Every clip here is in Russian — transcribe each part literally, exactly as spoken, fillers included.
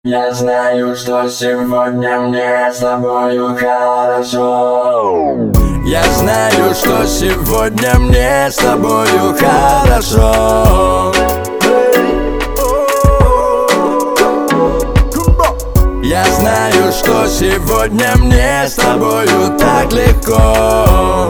Я знаю, что сегодня мне с тобою хорошо. Я знаю, что сегодня мне с тобою хорошо. Я знаю, что сегодня мне с тобою так легко.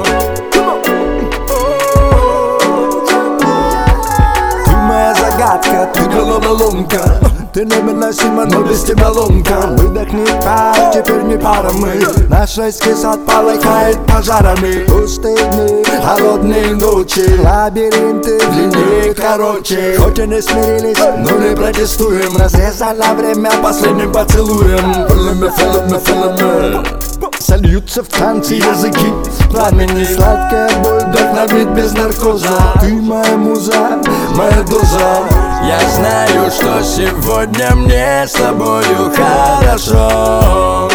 Ты моя загадка, ты головоломка. Ты невыносима, но без тебя ломка. Выдохни пар, теперь не пара мы. Наш райский сад полыхает пожарами. Пустые дни, холодные ночи, лабиринты длиннее, короче. Хоть и не смирились, но не протестуем. Разрезано время последним поцелуем. Филами, филами, филами. Сольются в танцы языки пламени. Сладкая боль вдохновит без наркоза. Ты моя муза, моя доза. Я знаю, что сегодня мне с тобою хорошо.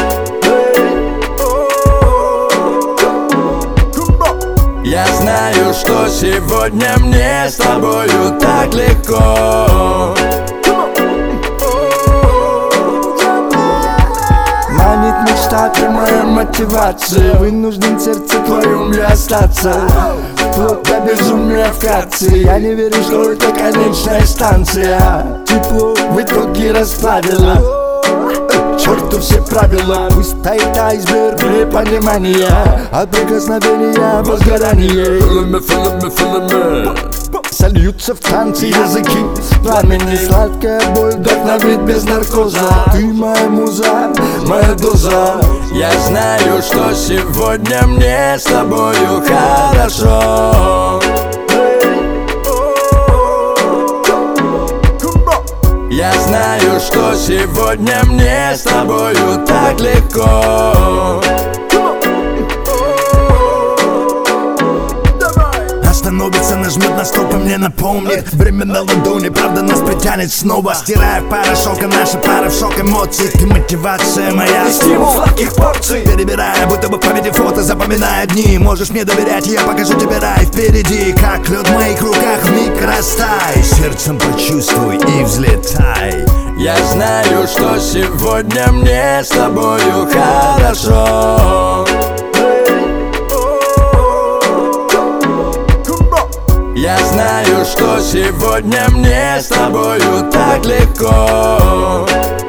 Я знаю, что сегодня мне с тобою так легко. Манит мечта, ты моя мотивация. Вынужден сердце твоем я остаться. Вплоть до безумия вкратце. Я не верю, что это конечная станция. Тепло в итоге расплавило. Черту все правила. Пусть стоит айсберг для понимания. От прикосновения возгорание. Филами, филами, филами. Сольются в танцы языки пламени. Сладкая боль вдохновит без наркоза. Ты моя муза, моя доза. Я знаю, что сегодня мне с тобою хорошо. Я знаю, что сегодня мне с тобою так легко. Остановится, нажмет на стоп и мне напомнит. Время на ладони, правда нас притянет снова. Стирая в порошок, а наша пара в шок эмоций. Ты мотивация моя, и стимул сладких порций. Перебирая, будто бы в памяти фото, запоминая дни. Можешь мне доверять, я покажу тебе рай впереди. Как лед в моих руках, вмиг растай. Сердцем почувствуй и взлетай. Я знаю, что сегодня мне с тобою хорошо. Я знаю, что сегодня мне с тобою так легко.